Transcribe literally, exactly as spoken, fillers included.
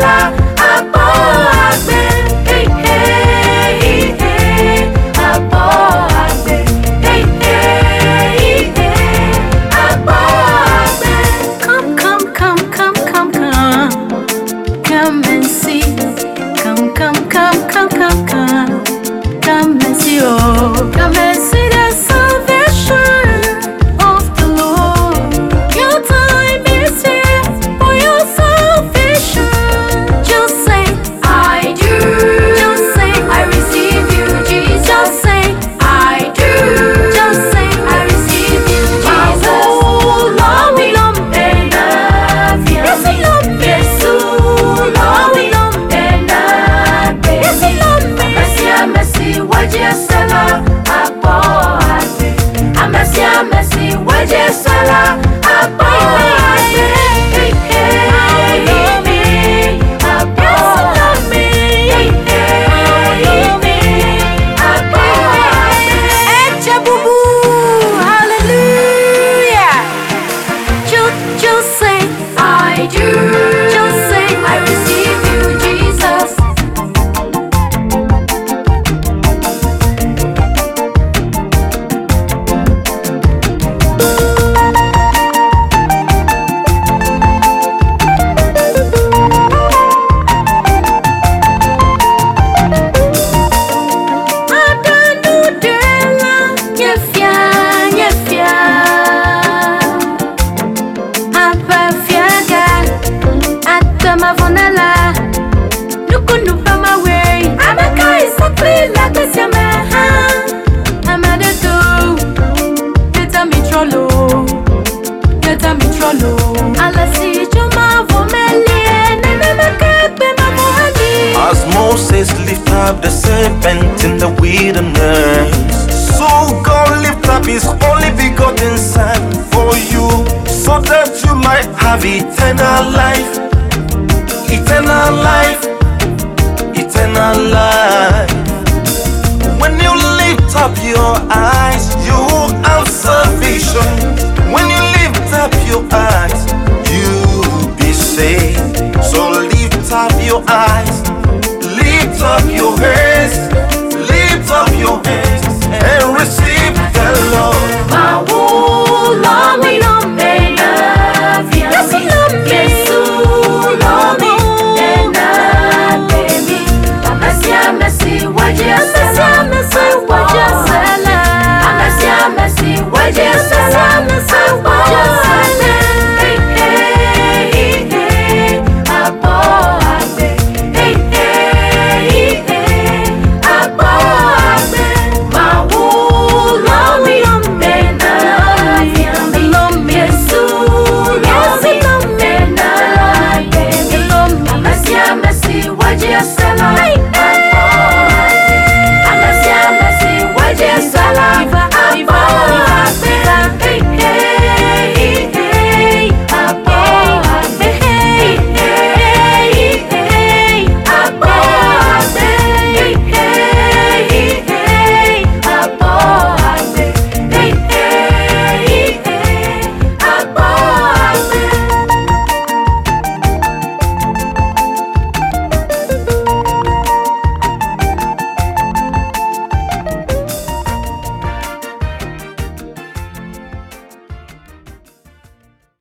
sala apo agbe hey hey hey apo agbe hey hey hey apo agbe. Come come come come come come come and see. Come come come come come come come and see. Oh, come and see the salvation of the Lord. Your time is here for your salvation. Just say I do. Just say I receive you, Jesus. Just say I do. Just say I receive you, Jesus. Oh, Lord, we love enough. Yes, we love Yesu. Lord, we love enough. Yes, we love me. Messi, Messi, what you sell? Apo agbe. Messi, Messi, what you sell? Apo agbe. Hey hey hey. Apo agbe. Hey hey. Apo agbe. Echa bubu, hallelujah. Just just say I do. Just say I receive you, Jesus. As Moses lifted up the serpent in the wilderness, so God lifted up his only begotten Son for you, so that you might have eternal life, eternal life, eternal life. When you lift up your eyes, you have salvation. When you lift up your eyes, you'll be saved. So lift up your eyes, lift up your hands, lift up your hands, and receive the Lord. My whole Lord, we love enough. Yes, we love Yesu. Lord, we enough, baby. Messi, Messi, what you say? Messi, what you say? Messi, Messi, what you say?